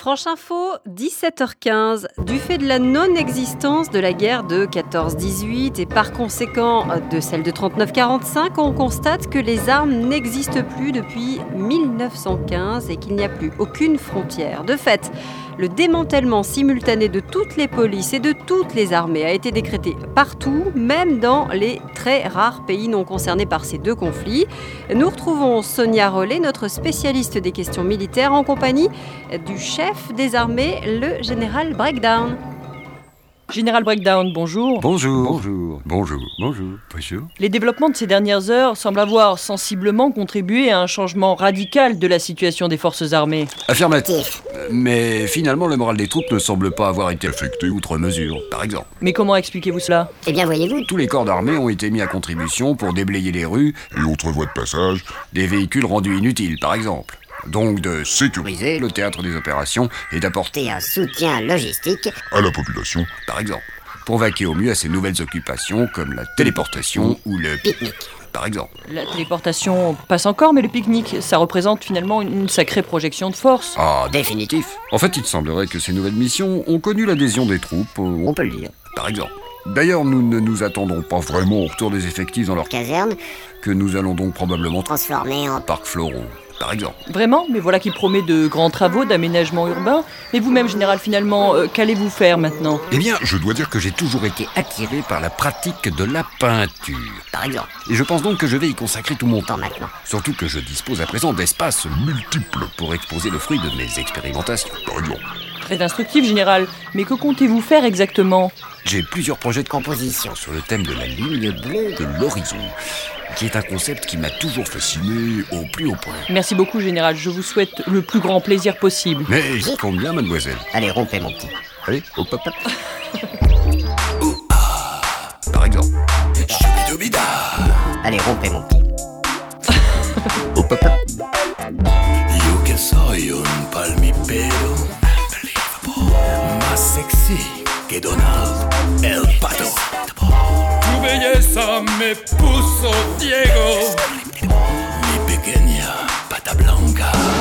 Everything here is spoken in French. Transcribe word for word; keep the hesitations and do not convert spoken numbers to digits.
Franche Info, dix-sept heures quinze. Du fait de la non-existence de la guerre de quatorze dix-huit et par conséquent de celle de trente-neuf quarante-cinq, on constate que les armes n'existent plus depuis mille neuf cent quinze et qu'il n'y a plus aucune frontière. De fait, le démantèlement simultané de toutes les polices et de toutes les armées a été décrété partout, même dans les très rares pays non concernés par ces deux conflits. Nous retrouvons Sonia Rollet, notre spécialiste des questions militaires, en compagnie du chef des armées, le général Breakdown. Général Breakdown, bonjour. Bonjour. Bonjour. Bonjour. Bonjour. Bonjour. Les développements de ces dernières heures semblent avoir sensiblement contribué à un changement radical de la situation des forces armées. Affirmatif. Mais finalement, le moral des troupes ne semble pas avoir été affecté outre mesure, par exemple. Mais comment expliquez-vous cela ? Eh bien, voyez-vous, Tous les corps d'armée ont été mis à contribution pour déblayer les rues et autres voies de passage, des véhicules rendus inutiles, par exemple. Donc de sécuriser le théâtre des opérations et d'apporter, un soutien logistique à la population, par exemple, pour vaquer au mieux à ces nouvelles occupations comme la téléportation ou le pique-nique. par exemple. La téléportation passe encore, mais le pique-nique, ça représente finalement une sacrée projection de force. Ah, définitif. En fait, il semblerait que ces nouvelles missions ont connu l'adhésion des troupes, euh, On peut le dire. par exemple. D'ailleurs, nous ne nous attendons pas vraiment au retour des effectifs dans leur Caserne, que nous allons donc probablement transformée en... parcs floraux, par exemple. Vraiment ? Mais voilà qui promet de grands travaux d'aménagement urbain. Mais vous-même, général, finalement, euh, qu'allez-vous faire maintenant ? Eh bien, je dois dire que j'ai toujours été attiré par la pratique de la peinture, Par exemple, et je pense donc que je vais y consacrer tout mon temps. temps maintenant. Surtout que je dispose à présent d'espaces multiples pour exposer le fruit de mes expérimentations. par exemple. Très instructif, général. Mais que comptez-vous faire exactement ? J'ai plusieurs projets de Composition. sur le thème de la ligne bleue de l'horizon, qui est un concept qui m'a toujours fasciné au plus haut point. Merci beaucoup, général. Je vous souhaite le plus grand plaisir possible. Mais j'y compte bien, mademoiselle. Allez, rompez mon petit. Allez, hop, hop, hop. Ouh, ah, par exemple. Choubidobida. Allez, rompez mon petit. Hop, hop, hop. Yo que soy un palmipero más sexy que Donald el Pato. Tu belleza me puso ciego, mi pequeña pata blanca.